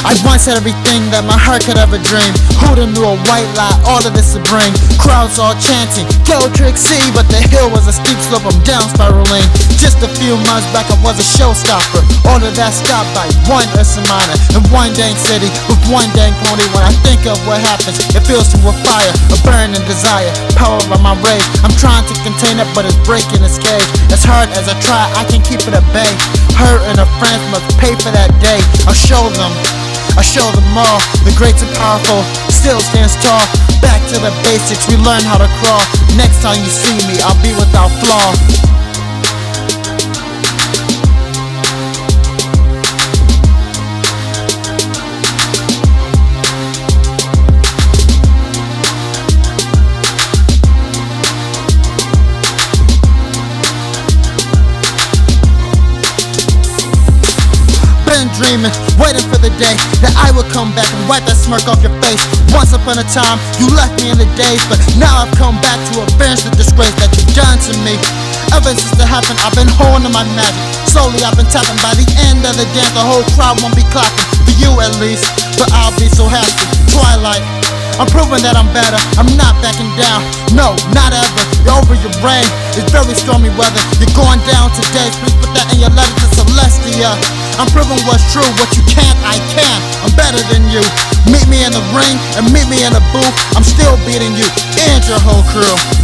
I once had everything that my heart could ever dream. Who'da knew a white lie, all of this would bring? Crowds all chanting, go Trixie, but the hill was a steep slope, I'm down spiraling. Just a few months back I was a showstopper. All of that stopped by one Ursa Minor in one dang city with one dang pony. When I think of what happens, it feels to a fire, a burning desire, powered by my rage. I'm trying to contain it, but it's breaking its cage. As hard as I try, I can keep it at bay. Her and her friends must pay for that day. I'll show them all. The great and powerful still stands tall. Back to the basics, we learn how to crawl. Next time you see me, I'll be without flaw. Dreaming, waiting for the day that I would come back and wipe that smirk off your face. Once upon a time, you left me in the daze, but now I've come back to avenge the disgrace that you've done to me. Ever since it happened, I've been holding my magic. Slowly I've been tapping. By the end of the dance, the whole crowd won't be clapping. For you at least, but I'll be so happy. Twilight, I'm proving that I'm better. I'm not backing down, no, not ever. You're over your brain, it's very stormy weather. You're going down today, please put that in your letter to Celestia. I'm proving what's true, what you can't, I can. I'm better than you. Meet me in the ring and meet me in the booth. I'm still beating you and your whole crew.